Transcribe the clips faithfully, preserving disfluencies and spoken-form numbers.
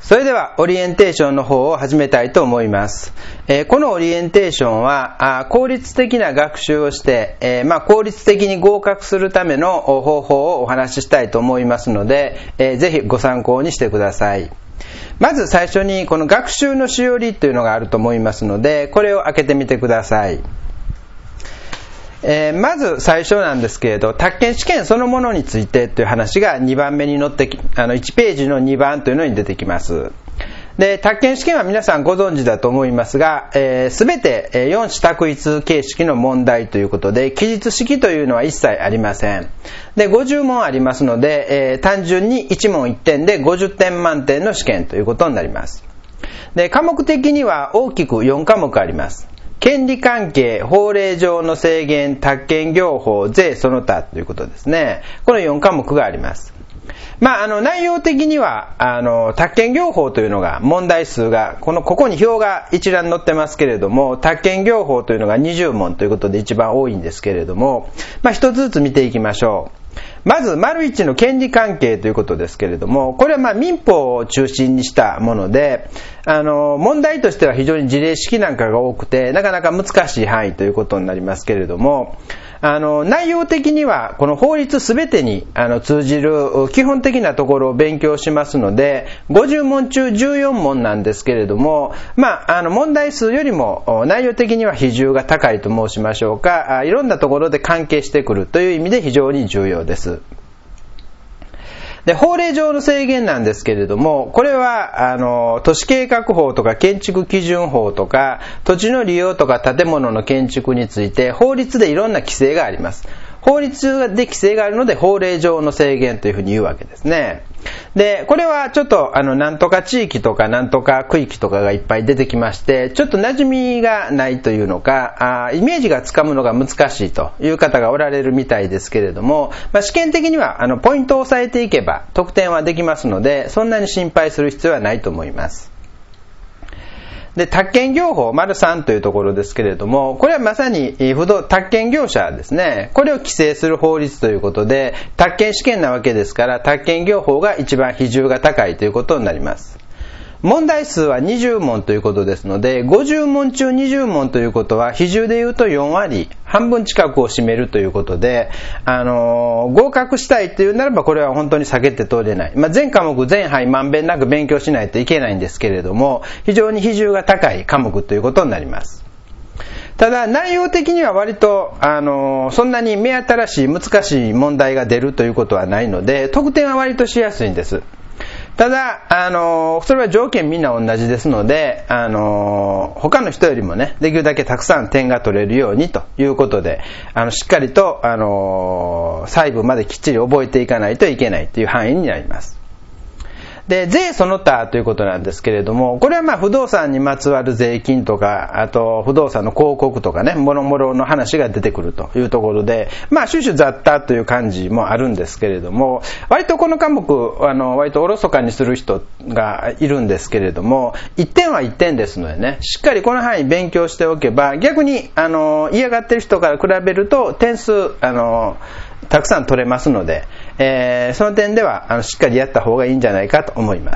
それではオリエンテーションの方を始めたいと思います。えー、このオリエンテーションはあ効率的な学習をして、えーまあ、効率的に合格するための方法をお話ししたいと思いますので、えー、ぜひご参考にしてください。まず最初にこの学習のしおりというのがあると思いますので、これを開けてみてください。えー、まず最初なんですけれど、宅建試験そのものについてという話がにばんめに載ってき、あのいちページのにばんというのに出てきます。で、宅建試験は皆さんご存知だと思いますが、えー、全てよん種択一形式の問題ということで、記述式というのは一切ありません。で、ごじゅう問ありますので、えー、単純にいち問いってんでごじゅってん満点の試験ということになります。で、科目的には大きくよんかもくあります。権利関係、法令上の制限、宅建業法、税その他ということですね。このよんかもくがあります。まあ、あの内容的にはあの宅建業法というのが問題数がこのここに表が一覧載ってますけれども、宅建業法というのがにじゅう問ということで一番多いんですけれども、まあ、一つずつ見ていきましょう。まず丸いちの権利関係ということですけれども、これはまあ民法を中心にしたもので、あの問題としては非常に事例式なんかが多くてなかなか難しい範囲ということになりますけれども、あの内容的にはこの法律すべてにあの通じる基本的なところを勉強しますので、ごじゅう問中じゅうよん問なんですけれども、まあ、あの問題数よりも内容的には比重が高いと申しましょうか、いろんなところで関係してくるという意味で非常に重要です。で、法令上の制限なんですけれども、これはあの都市計画法とか建築基準法とか土地の利用とか建物の建築について法律でいろんな規制があります。法律で規制があるので法令上の制限というふうに言うわけですね。で、これはちょっとあのなんとか地域とかなんとか区域とかがいっぱい出てきまして、ちょっと馴染みがないというのか、あイメージがつかむのが難しいという方がおられるみたいですけれども、まあ、試験的にはあのポイントを押さえていけば得点はできますので、そんなに心配する必要はないと思います。で、宅建業法丸さんというところですけれども、これはまさに不動宅建業者ですね、これを規制する法律ということで、宅建試験なわけですから宅建業法が一番比重が高いということになります。問題数はにじゅう問ということですので、ごじゅう問中にじゅう問ということは比重で言うとよん割、半分近くを占めるということで、あのー、合格したいというならばこれは本当に避けて通れない、まあ、全科目全範囲まんべんなく勉強しないといけないんですけれども、非常に比重が高い科目ということになります。ただ内容的には割と、あのー、そんなに目新しい難しい問題が出るということはないので、得点は割としやすいんです。ただ、あのー、それは条件みんな同じですので、あのー、他の人よりもね、できるだけたくさん点が取れるようにということで、あのしっかりと、あのー、細部まできっちり覚えていかないといけないという範囲になります。で、税その他ということなんですけれども、これはまあ不動産にまつわる税金とか、あと不動産の広告とかね、もろもろの話が出てくるというところで、まあ種々雑多という感じもあるんですけれども、割とこの科目、あの、割とおろそかにする人がいるんですけれども、いってんはいってんですのでね、しっかりこの範囲勉強しておけば、逆に、あの、嫌がってる人から比べると点数、あの、たくさん取れますので、えー、その点ではあのしっかりやった方がいいんじゃないかと思います。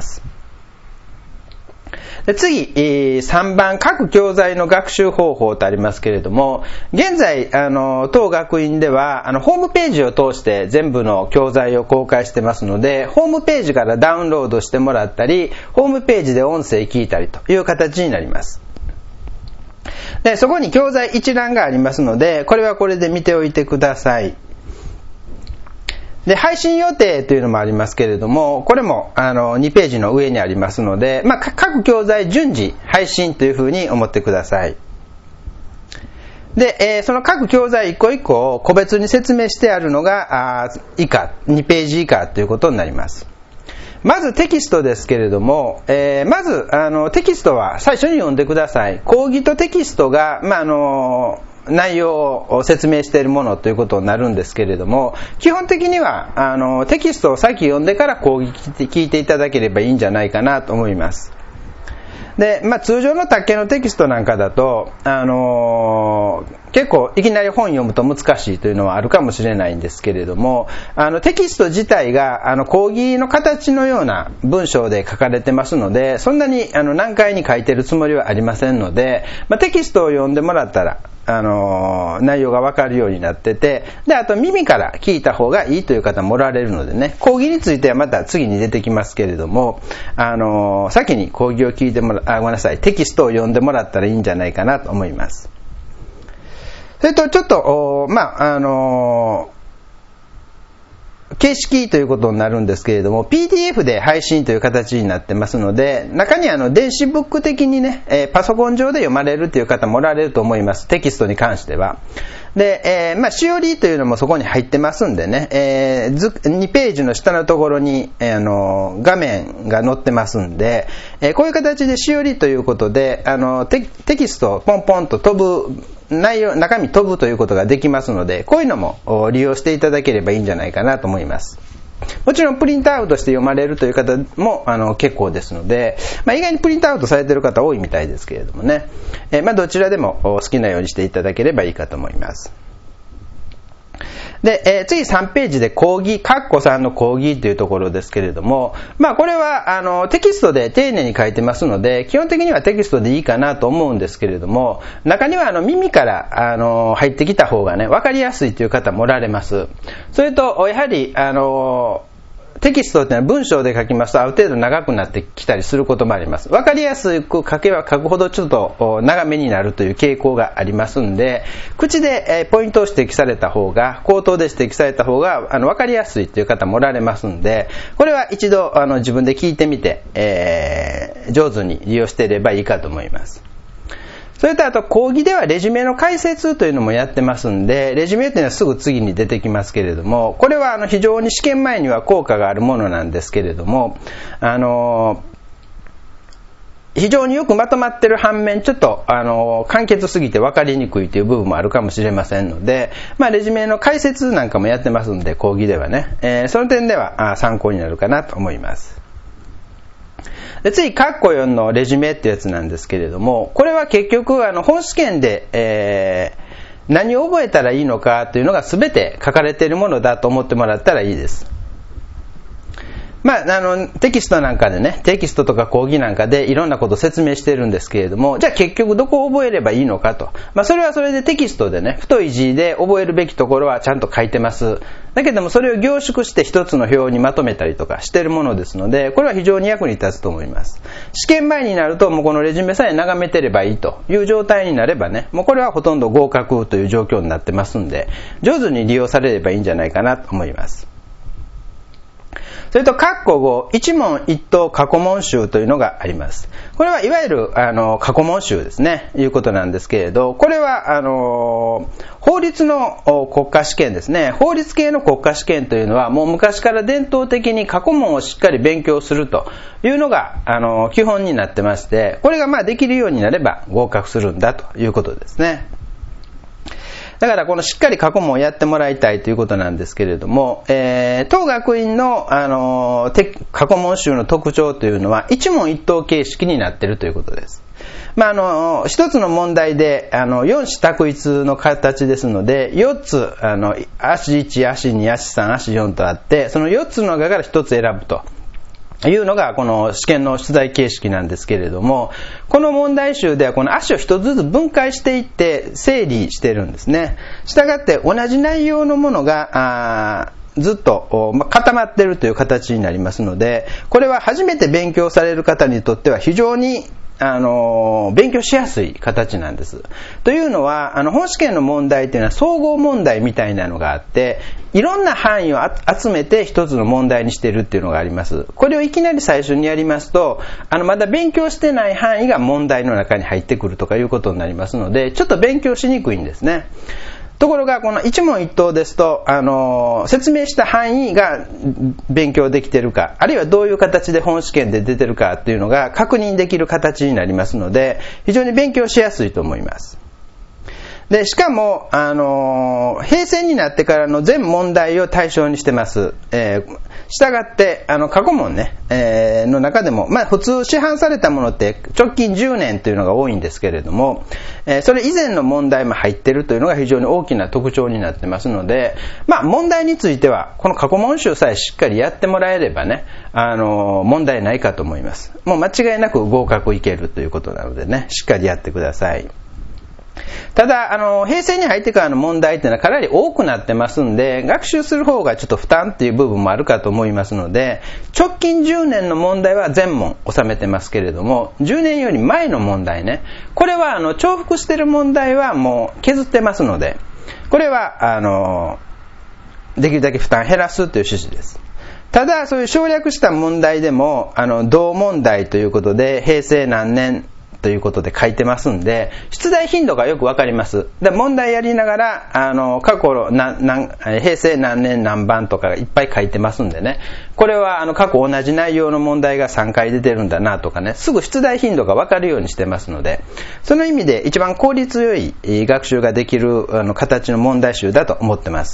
で、次、えー、さんばん各教材の学習方法とありますけれども、現在あの当学院ではあのホームページを通して全部の教材を公開してますので、ホームページからダウンロードしてもらったり、ホームページで音声聞いたりという形になります。で、そこに教材一覧がありますので、これはこれで見ておいてください。で、配信予定というのもありますけれども、これもあのにページの上にありますので、まあ、各教材順次配信というふうに思ってください。で、えー、その各教材一個一個を個別に説明してあるのがあ以下、にページ以下ということになります。まずテキストですけれども、えー、まずあのテキストは最初に読んでください。講義とテキストが、まあ、あの内容を説明しているものということになるんですけれども、基本的にはあのテキストを先読んでから講義聞いていただければいいんじゃないかなと思います。 で、まあ、通常の宅建のテキストなんかだと、あのー、結構いきなり本読むと難しいというのはあるかもしれないんですけれども、あのテキスト自体があの講義の形のような文章で書かれてますので、そんなにあの難解に書いてるつもりはありませんので、まあ、テキストを読んでもらったらあのー、内容がわかるようになってて、で、あと耳から聞いた方がいいという方もおられるのでね、講義についてはまた次に出てきますけれども、あのー、先に講義を聞いてもら、あ、ごめんなさい、テキストを読んでもらったらいいんじゃないかなと思います。それとちょっと、まあ、あのー、形式ということになるんですけれども、 ピーディーエフ で配信という形になってますので、中にあの電子ブック的にね、えー、パソコン上で読まれるという方もおられると思います。テキストに関しては。で、えー、まあ、しおりというのもそこに入ってますんでね、えー、にページの下のところに、えー、あの画面が載ってますんで、えー、こういう形でしおりということで、あの テ, テキストをポンポンと飛ぶ内容、中身飛ぶということができますので、こういうのも利用していただければいいんじゃないかなと思います。もちろんプリントアウトして読まれるという方もあの結構ですので、まあ、意外にプリントアウトされている方多いみたいですけれどもね、えーまあ、どちらでも好きなようにしていただければいいかと思います。で、えー、次さんページで講義、カッコさんの講義というところですけれども、まあこれはあのテキストで丁寧に書いてますので、基本的にはテキストでいいかなと思うんですけれども、中にはあの耳からあの入ってきた方がね、わかりやすいという方もおられます。それと、やはりあのテキストってのは文章で書きますとある程度長くなってきたりすることもあります。わかりやすく書けば書くほどちょっと長めになるという傾向がありますんで、口でポイントを指摘された方が、口頭で指摘された方があのわかりやすいという方もおられますんで、これは一度あの自分で聞いてみて、えー、上手に利用していればいいかと思います。それとあと講義ではレジュメの解説というのもやってますんで、レジュメというのはすぐ次に出てきますけれども、これはあの非常に試験前には効果があるものなんですけれども、あの非常によくまとまってる反面、ちょっとあの簡潔すぎて分かりにくいという部分もあるかもしれませんので、まあ、レジュメの解説なんかもやってますんで、講義ではね、えー、その点では参考になるかなと思います。で次、カッコよんのレジュメってやつなんですけれども、これは結局あの本試験で、えー、何を覚えたらいいのかというのが全て書かれているものだと思ってもらったらいいです。まあ、あのテキストなんかでね、テキストとか講義なんかでいろんなことを説明してるんですけれども、じゃあ結局どこを覚えればいいのかと、まあ、それはそれでテキストでね、太い字で覚えるべきところはちゃんと書いてます。だけどもそれを凝縮して一つの表にまとめたりとかしてるものですので、これは非常に役に立つと思います。試験前になるともうこのレジュメさえ眺めてればいいという状態になればね、もうこれはほとんど合格という状況になってますんで、上手に利用されればいいんじゃないかなと思います。それと、カッコご、一問一答過去問集というのがあります。これはいわゆるあの過去問集ですね、いうことなんですけれど、これはあの法律の国家試験ですね。法律系の国家試験というのはもう昔から伝統的に過去問をしっかり勉強するというのがあの基本になってまして、これがまあできるようになれば合格するんだということですね。だからこのしっかり過去問をやってもらいたいということなんですけれども、えー、当学院の、あのー、過去問集の特徴というのは一問一答形式になっているということです。まあ、あの一つの問題であのよん種択一の形ですので、よっつあの足いち、足に、足さん、足よんとあって、そのよっつの中からひとつ選ぶというのがこの試験の出題形式なんですけれども、この問題集ではこの足を一つずつ分解していって整理してるんですね。したがって同じ内容のものがあずっと、ま、固まっているという形になりますので、これは初めて勉強される方にとっては非常にあの勉強しやすい形なんです。というのはあの本試験の問題というのは総合問題みたいなのがあって、いろんな範囲を集めて一つの問題にしているっていうのがあります。これをいきなり最初にやりますと、あのまだ勉強してない範囲が問題の中に入ってくるとかいうことになりますので、ちょっと勉強しにくいんですね。ところがこの一問一答ですと、あの説明した範囲が勉強できているか、あるいはどういう形で本試験で出てるかっていうのが確認できる形になりますので、非常に勉強しやすいと思います。 で、しかも、あのー、平成になってからの全問題を対象にしてます。えー、したがって、あの、過去問ね、えー、の中でも、まあ、普通市販されたものって直近じゅうねんというのが多いんですけれども、えー、それ以前の問題も入っているというのが非常に大きな特徴になってますので、まあ、問題については、この過去問集さえしっかりやってもらえればね、あのー、問題ないかと思います。もう間違いなく合格いけるということなのでね、しっかりやってください。ただ、あの、平成に入ってからの問題っていうのはかなり多くなってますんで、学習する方がちょっと負担っていう部分もあるかと思いますので、直近じゅうねんの問題は全問収めてますけれども、じゅうねんより前の問題ね、これはあの重複してる問題はもう削ってますので、これはあの、できるだけ負担減らすという趣旨です。ただ、そういう省略した問題でも、あの、同問題ということで、平成何年ということで書いてますんで、出題頻度がよくわかります。で、問題やりながら、あの、過去な、な、平成何年何番とかいっぱい書いてますんでね、これはあの、過去同じ内容の問題がさんかい出てるんだなとかね、すぐ出題頻度がわかるようにしてますので、その意味で一番効率よい学習ができるあの形の問題集だと思ってます。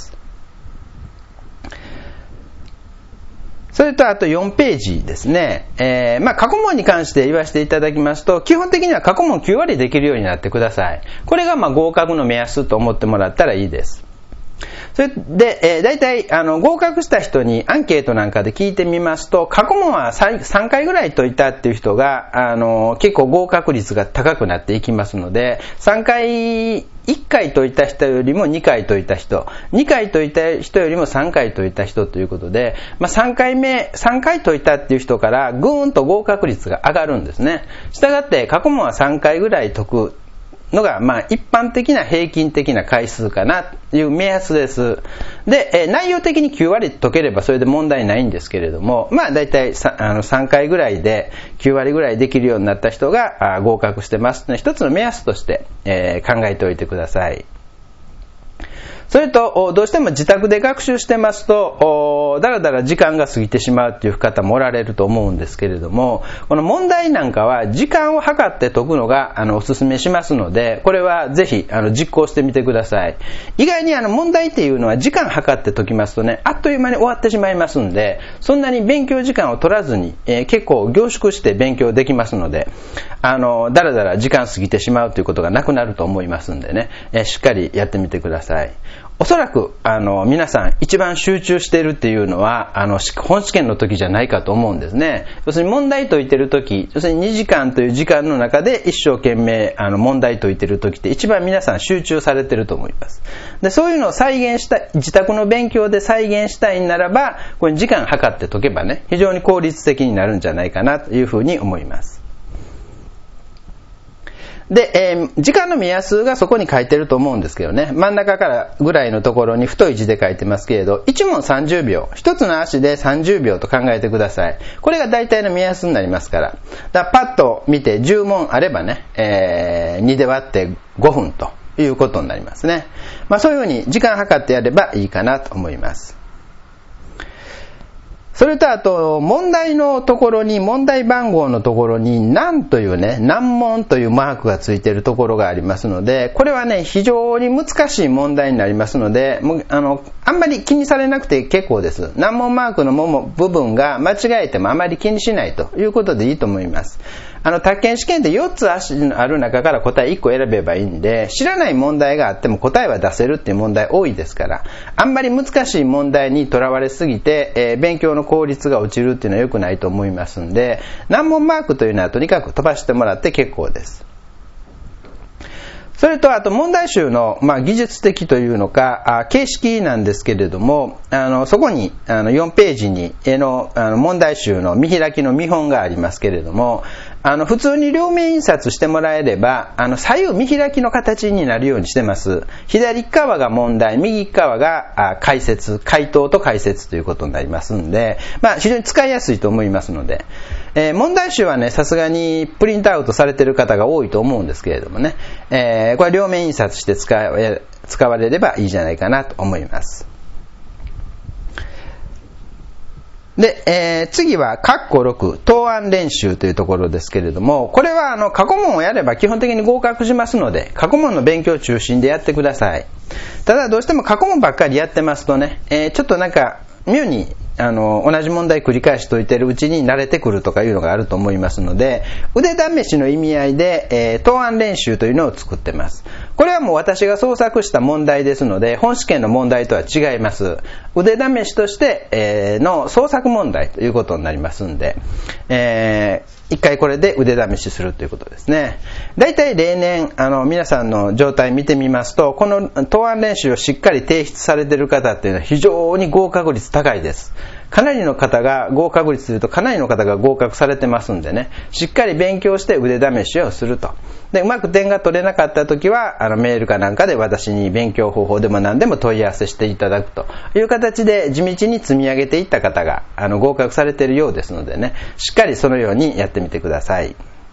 それとあとよんページですね。えー、まあ過去問に関して言わせていただきますと、基本的には過去問きゅうわりできるようになってください。これがまあ合格の目安と思ってもらったらいいです。それで、えー、大体あの合格した人にアンケートなんかで聞いてみますと、過去問はさんかいぐらい解いたっていう人があの結構合格率が高くなっていきますので、さんかいいっかい解いた人よりもにかい解いた人、にかい解いた人よりもさんかい解いた人ということで、まあ、さんかいめ、さんかい解いたっていう人からぐーんと合格率が上がるんですね。したがって過去問はさんかいぐらい解くのが、まあ、一般的な平均的な回数かなという目安です。で、えー、内容的にきゅうわり解ければそれで問題ないんですけれども、まあ、だいたいさあのさんかいぐらいできゅうわりぐらいできるようになった人があ合格してますので、一つの目安として、えー、考えておいてください。それと、どうしても自宅で学習してますと、だらだら時間が過ぎてしまうっていう方もおられると思うんですけれども、この問題なんかは時間を計って解くのがあのおすすめしますので、これはぜひあの実行してみてください。意外にあの問題っていうのは時間計って解きますとね、あっという間に終わってしまいますんで、そんなに勉強時間を取らずに、えー、結構凝縮して勉強できますので、あの、だらだら時間過ぎてしまうということがなくなると思いますんでね、えー、しっかりやってみてください。おそらく、あの、皆さん一番集中しているっていうのは、あの、本試験の時じゃないかと思うんですね。要するに問題解いてる時、要するににじかんという時間の中で一生懸命、あの、問題解いてる時って一番皆さん集中されてると思います。で、そういうのを再現したい、自宅の勉強で再現したいならば、これ時間計って解けばね、非常に効率的になるんじゃないかなというふうに思います。で、えー、時間の目安がそこに書いてると思うんですけどね、真ん中からぐらいのところに太い字で書いてますけれど、いち問さんじゅうびょう、一つの足でさんじゅうびょうと考えてください。これが大体の目安になりますから。だからパッと見てじゅう問あればね、えー、にで割ってごふんということになりますね。まあそういうふうに時間計ってやればいいかなと思います。それとあと、問題のところに、問題番号のところに、難というね、難問というマークがついているところがありますので、これはね、非常に難しい問題になりますので、もうあの、あんまり気にされなくて結構です。難問マークの部分が間違えてもあまり気にしないということでいいと思います。あの、宅建試験でよっつある中から答えいっこ選べばいいんで、知らない問題があっても答えは出せるっていう問題多いですから、あんまり難しい問題にとらわれすぎて、えー、勉強の効率が落ちるっていうのは良くないと思いますんで、難問マークというのはとにかく飛ばしてもらって結構です。それとあと問題集の、まあ、技術的というのかあ形式なんですけれども、あのそこにあのよんページに絵の、あの問題集の見開きの見本がありますけれども、あの普通に両面印刷してもらえればあの左右見開きの形になるようにしてます。左側が問題、右側があ解説、回答と解説ということになりますんで、まあ、非常に使いやすいと思いますので、えー、問題集はね、さすがにプリントアウトされている方が多いと思うんですけれどもね、えー、これ両面印刷して使え、使われればいいじゃないかなと思います。 で、えー、次は、カッコろく、答案練習というところですけれども、これは、あの、過去問をやれば基本的に合格しますので、過去問の勉強中心でやってください。ただ、どうしても過去問ばっかりやってますとね、えー、ちょっとなんか、妙に、あの、同じ問題繰り返し解いてるうちに慣れてくるとかいうのがあると思いますので、腕試しの意味合いで、えー、答案練習というのを作ってます。これはもう私が創作した問題ですので、本試験の問題とは違います。腕試しとして、えー、の創作問題ということになりますんで、えー一回これで腕試しするということですね。だいたい例年、あの、皆さんの状態見てみますと、この答案練習をしっかり提出されている方っていうのは非常に合格率高いです。かなりの方が合格率するとかなりの方が合格されてますんでね、しっかり勉強して腕試しをすると。で、うまく点が取れなかった時は、あの、メールかなんかで私に勉強方法でも何でも問い合わせしていただくという形で地道に積み上げていった方が、あの、合格されているようですのでね、しっかりそのようにやってみてください。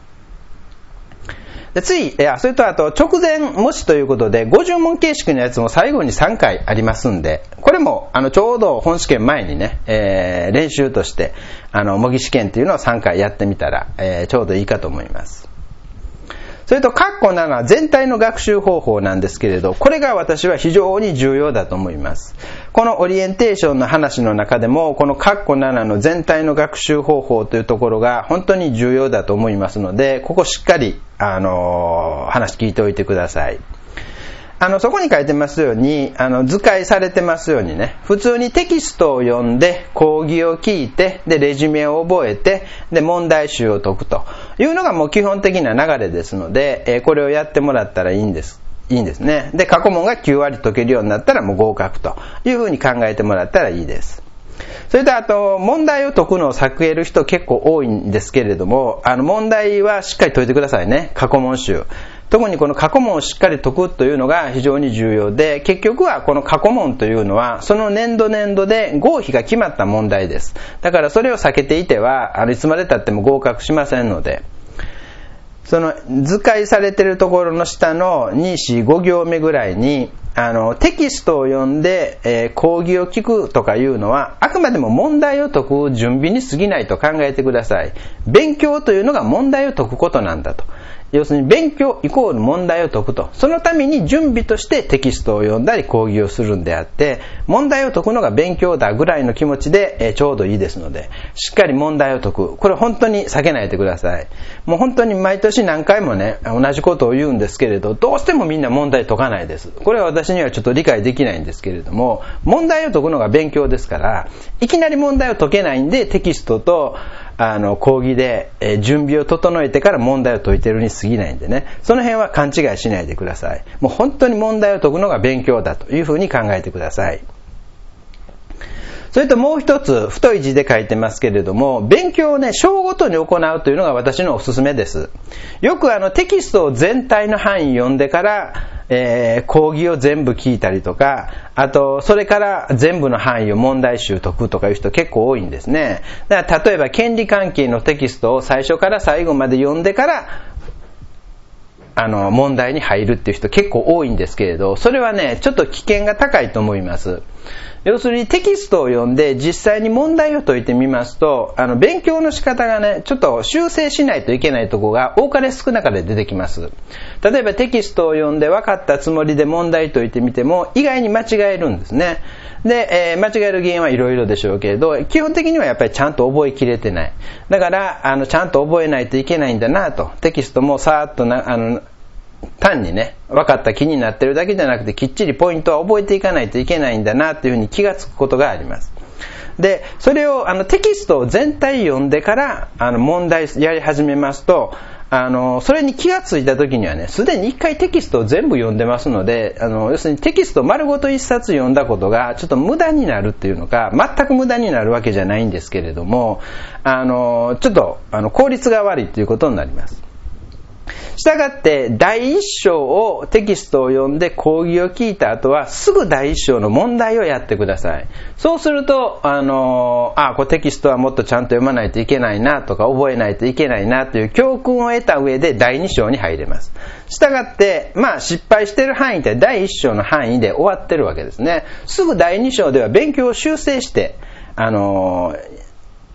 で次、それとあと直前模試ということでごじゅう問形式のやつも最後にさんかいありますんで、これもあのちょうど本試験前にね、えー、練習としてあの模擬試験というのをさんかいやってみたら、えー、ちょうどいいかと思います。それとカッコなな全体の学習方法なんですけれど、これが私は非常に重要だと思います。このオリエンテーションの話の中でもこのカッコななの全体の学習方法というところが本当に重要だと思いますので、ここしっかりあの話聞いておいてください。あのそこに書いてますように、あの図解されてますようにね、普通にテキストを読んで講義を聞いて、でレジュメを覚えて、で問題集を解くというのがもう基本的な流れですので、えー、これをやってもらったらいいんですいいんですね。で過去問がきゅう割解けるようになったらもう合格というふうに考えてもらったらいいです。それであと問題を解くのを避ける人結構多いんですけれども、あの問題はしっかり解いてくださいね。過去問集、特にこの過去問をしっかり解くというのが非常に重要で、結局はこの過去問というのはその年度年度で合否が決まった問題です。だからそれを避けていてはあのいつまで経っても合格しませんので、その図解されているところの下のに、よん、ご行目ぐらいにあのテキストを読んで、えー、講義を聞くとかいうのはあくまでも問題を解く準備に過ぎないと考えてください。勉強というのが問題を解くことなんだと。要するに勉強イコール問題を解くと。そのために準備としてテキストを読んだり講義をするんであって、問題を解くのが勉強だぐらいの気持ちで、えー、ちょうどいいですので、しっかり問題を解く。これ本当に避けないでください。もう本当に毎年何回もね、同じことを言うんですけれど、どうしてもみんな問題解かないです。これは私にはちょっと理解できないんですけれども、問題を解くのが勉強ですから、いきなり問題を解けないんでテキストとあの講義で、えー、準備を整えてから問題を解いてるに過ぎないんでね、その辺は勘違いしないでください。もう本当に問題を解くのが勉強だというふうに考えてください。それともう一つ太い字で書いてますけれども、勉強をね章ごとに行うというのが私のおすすめです。よくあのテキストを全体の範囲読んでから、えー、講義を全部聞いたりとか、あとそれから全部の範囲を問題集解くとかいう人結構多いんですね。だから例えば権利関係のテキストを最初から最後まで読んでからあの問題に入るっていう人結構多いんですけれど、それはねちょっと危険が高いと思います。要するにテキストを読んで実際に問題を解いてみますと、あの勉強の仕方がねちょっと修正しないといけないところが多かれ少なかれ出てきます。例えばテキストを読んで分かったつもりで問題解いてみても意外に間違えるんですね。で、えー、間違える原因はいろいろでしょうけれど、基本的にはやっぱりちゃんと覚えきれてない。だからあのちゃんと覚えないといけないんだなと。テキストもさーっとなあの単にね分かった気になってるだけじゃなくて、きっちりポイントは覚えていかないといけないんだなっていうふうに気がつくことがあります。でそれをあのテキストを全体読んでからあの問題やり始めますと、あのそれに気がついた時にはねすでに一回テキストを全部読んでますので、あの要するにテキスト丸ごと一冊読んだことがちょっと無駄になるっていうのか、全く無駄になるわけじゃないんですけれども、あのちょっとあの効率が悪いということになります。したがって第一章をテキストを読んで講義を聞いた後はすぐ第一章の問題をやってください。そうするとあのあこれテキストはもっとちゃんと読まないといけないなとか覚えないといけないなという教訓を得た上で第二章に入れます。したがってまあ失敗している範囲って第一章の範囲で終わってるわけですね。すぐ第二章では勉強を修正してあの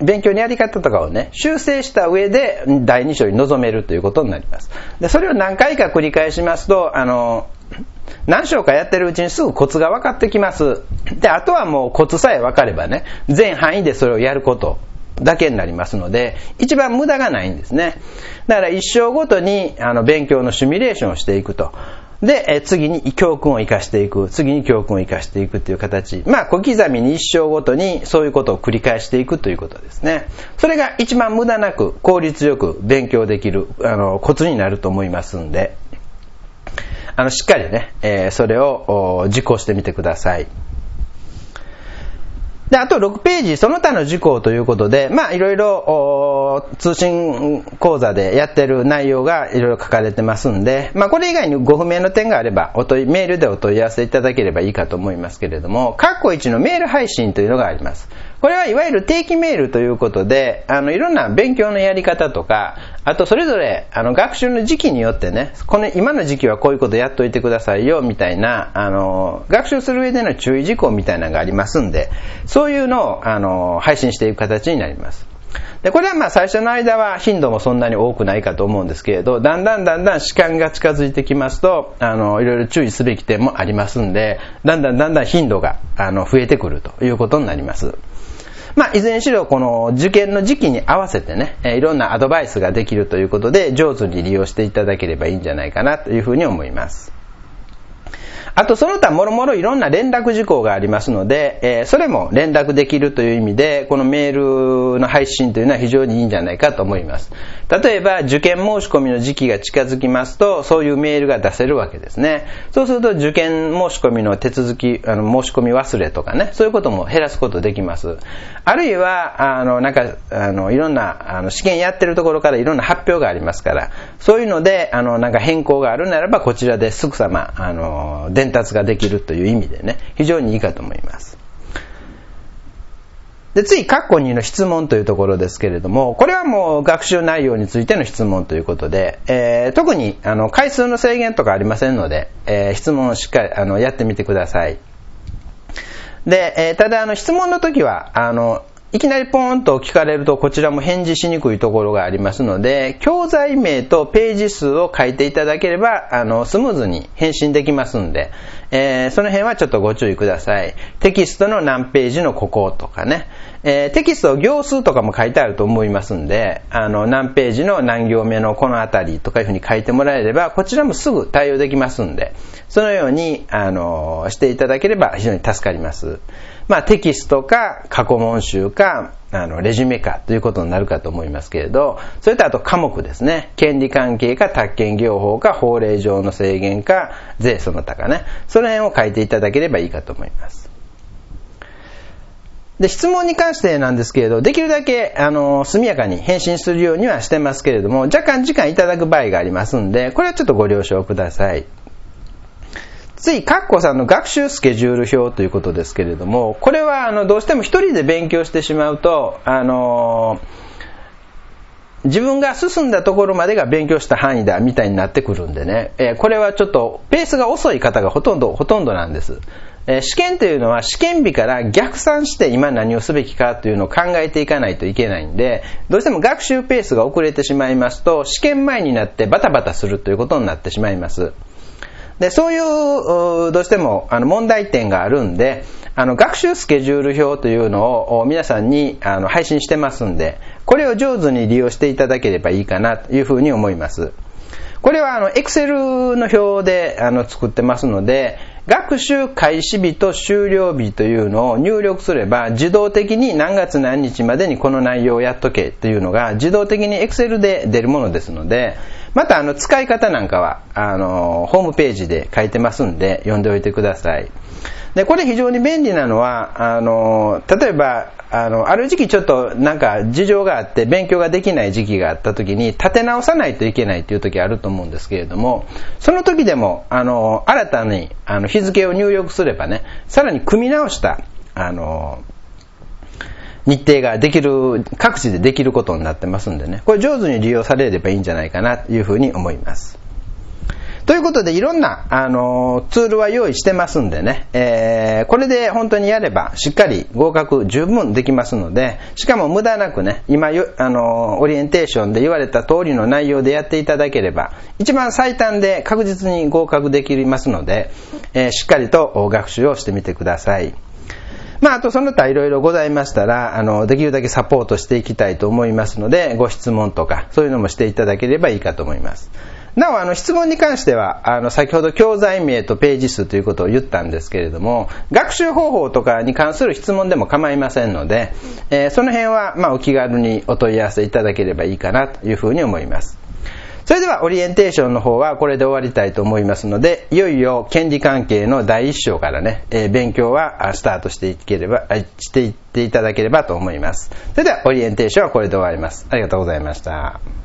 勉強のやり方とかをね、修正した上でだいに章に臨めるということになります。で、それを何回か繰り返しますと、あの、何章かやってるうちにすぐコツが分かってきます。で、あとはもうコツさえ分かればね、全範囲でそれをやることだけになりますので、一番無駄がないんですね。だから一章ごとにあの勉強のシミュレーションをしていくと。で、え次に教訓を生かしていく、次に教訓を生かしていくという形。まあ、小刻みに一章ごとにそういうことを繰り返していくということですね。それが一番無駄なく効率よく勉強できるあのコツになると思いますんで、あのしっかりね、えー、それを実行してみてください。で、あとろくページ、その他の事項ということで、まあいろいろ通信講座でやってる内容がいろいろ書かれてますんで、まあこれ以外にご不明の点があればお問い、メールでお問い合わせいただければいいかと思いますけれども、カッコいちのメール配信というのがあります。これはいわゆる定期メールということで、あのいろんな勉強のやり方とか、あとそれぞれあの学習の時期によってね、この今の時期はこういうことやっといてくださいよみたいな、あの学習する上での注意事項みたいなのがありますんで、そういうのをあの配信していく形になります。で、これはまあ最初の間は頻度もそんなに多くないかと思うんですけれど、だんだんだんだん時間が近づいてきますと、あのいろいろ注意すべき点もありますんで、だんだんだんだん頻度があの増えてくるということになります。まあ、いずれにしろこの受験の時期に合わせてね、いろんなアドバイスができるということで上手に利用していただければいいんじゃないかなというふうに思います。あとその他もろもろいろんな連絡事項がありますので、えー、それも連絡できるという意味でこのメールの配信というのは非常にいいんじゃないかと思います。例えば受験申し込みの時期が近づきますとそういうメールが出せるわけですね。そうすると受験申し込みの手続き、あの申し込み忘れとかね、そういうことも減らすことできます。あるいはあのなんかあのいろんなあの試験やってるところからいろんな発表がありますから、そういうのであのなんか変更があるならばこちらですぐさまあの伝達ができるという意味でね、非常にいいかと思います。で、次、カッコにの質問というところですけれども、これはもう学習内容についての質問ということで、えー、特にあの回数の制限とかありませんので、えー、質問をしっかりあのやってみてください。で、えー、ただあの質問の時はあのいきなりポーンと聞かれるとこちらも返事しにくいところがありますので、教材名とページ数を書いていただければあのスムーズに返信できますんで、えー、その辺はちょっとご注意ください。テキストの何ページのこことかね、えー、テキスト行数とかも書いてあると思いますんで、あの何ページの何行目のこのあたりとかいうふうに書いてもらえればこちらもすぐ対応できますんで、そのようにあのしていただければ非常に助かります。まあ、テキストか過去問集かあのレジュメかということになるかと思いますけれど、それとあと科目ですね、権利関係か宅建業法か法令上の制限か税その他かね、その辺を書いていただければいいかと思います。で、質問に関してなんですけれど、できるだけあの速やかに返信するようにはしてますけれども、若干時間いただく場合がありますんで、これはちょっとご了承ください。次、カッコさんの学習スケジュール表ということですけれども、これはあのどうしても一人で勉強してしまうと、あのー、自分が進んだところまでが勉強した範囲だみたいになってくるんでね、えー、これはちょっとペースが遅い方がほとんどほとんどなんです。えー、試験というのは試験日から逆算して今何をすべきかというのを考えていかないといけないんで、どうしても学習ペースが遅れてしまいますと試験前になってバタバタするということになってしまいます。で、そういうどうしてもあの問題点があるんで、あの学習スケジュール表というのを皆さんにあの配信してますんで、これを上手に利用していただければいいかなというふうに思います。これはあの Excel の表であの作ってますので、学習開始日と終了日というのを入力すれば自動的に何月何日までにこの内容をやっとけというのが自動的に Excel で出るものですので、またあの使い方なんかはあのホームページで書いてますんで読んでおいてください。で、これ非常に便利なのは、あの例えばあのある時期ちょっとなんか事情があって勉強ができない時期があった時に立て直さないといけないという時あると思うんですけれども、その時でもあの新たにあの日付を入力すればね、さらに組み直したあの日程ができる、各地でできることになってますんでね、これ上手に利用されればいいんじゃないかなというふうに思います。 ということでいろんな、あのツールは用意してますんでね、えー、これで本当にやればしっかり合格十分できますので、しかも無駄なくね、今よ、あのオリエンテーションで言われた通りの内容でやっていただければ一番最短で確実に合格できますので、えー、しっかりと学習をしてみてください。まあ、あとその他いろいろございましたら、あの、できるだけサポートしていきたいと思いますので、ご質問とか、そういうのもしていただければいいかと思います。なお、あの、質問に関しては、あの、先ほど教材名とページ数ということを言ったんですけれども、学習方法とかに関する質問でも構いませんので、えー、その辺は、まあ、お気軽にお問い合わせいただければいいかなというふうに思います。それではオリエンテーションの方はこれで終わりたいと思いますので、いよいよ権利関係のだいいっ章からね、えー、勉強はスタートしていければ、していっていただければと思います。それではオリエンテーションはこれで終わります。ありがとうございました。